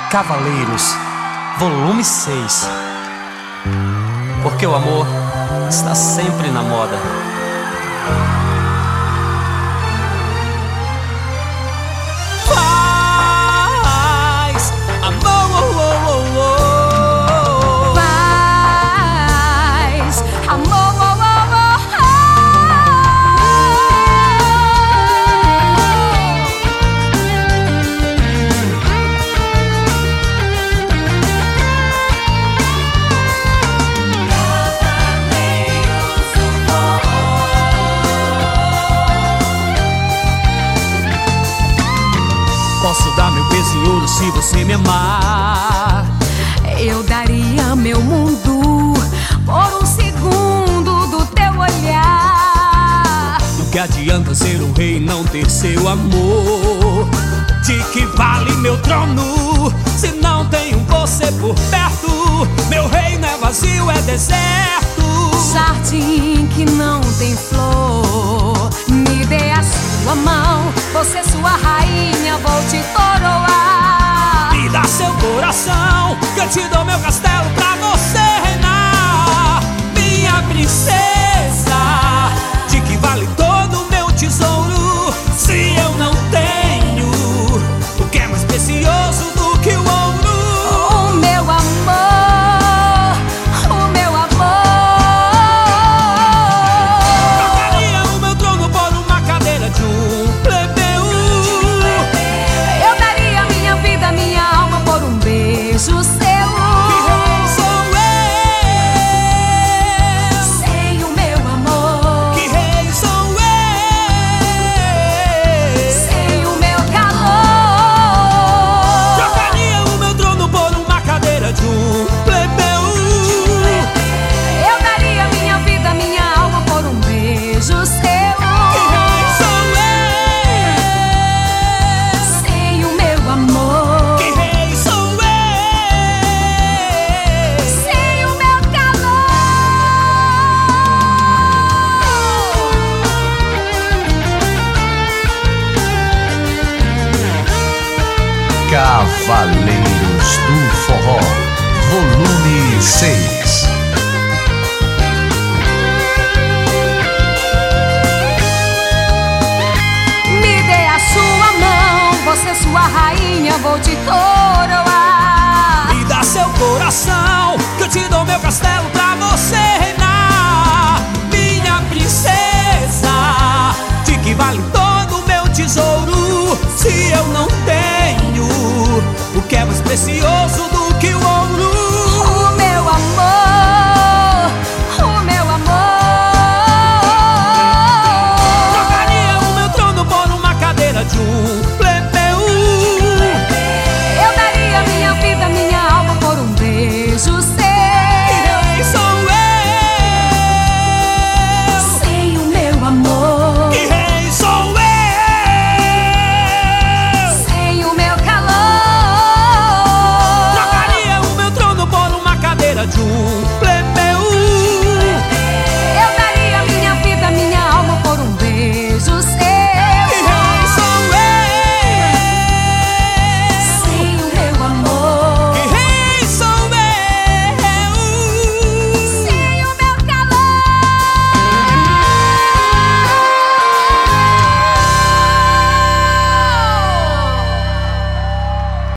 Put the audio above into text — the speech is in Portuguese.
Cavaleiros, volume 6. Porque o amor está sempre na moda. Paz, amor, paz, amor. Posso dar meu peso em ouro se você me amar. Eu daria meu mundo por um segundo do teu olhar. O que adianta ser um rei e não ter seu amor? De que vale meu trono se não tenho você por perto? Meu reino é vazio, é deserto. Jardim que não tem flor, me dê a sua mão, você sua rainha, vou te coroar. Me dá seu coração, que eu te dou meu castelo pra você reinar. Minha princesa, de que vale todo o meu tesouro se eu não tenho o que é mais precioso do que o ouro? O meu amor, o meu amor. Trocaria o meu trono por uma cadeira de um plebeu. Eu daria minha vida, minha alma por um beijo seu. Que rei sou eu? Sem o meu amor. Que rei sou eu? Sem o meu calor. Trocaria o meu trono por uma cadeira de um plebeu. Eu daria minha vida, minha alma por um beijo seu. Que rei sou eu? Sem o meu amor. Que rei sou eu? Sem o meu calor. Cavaleiros do Forró, volume 6. Me dê a sua mão, você sua rainha, vou te coroar. Me dá seu coração, que eu te dou meu castelo pra você reinar. Minha princesa, de que vale todo o meu tesouro se eu não tenho o que é mais precioso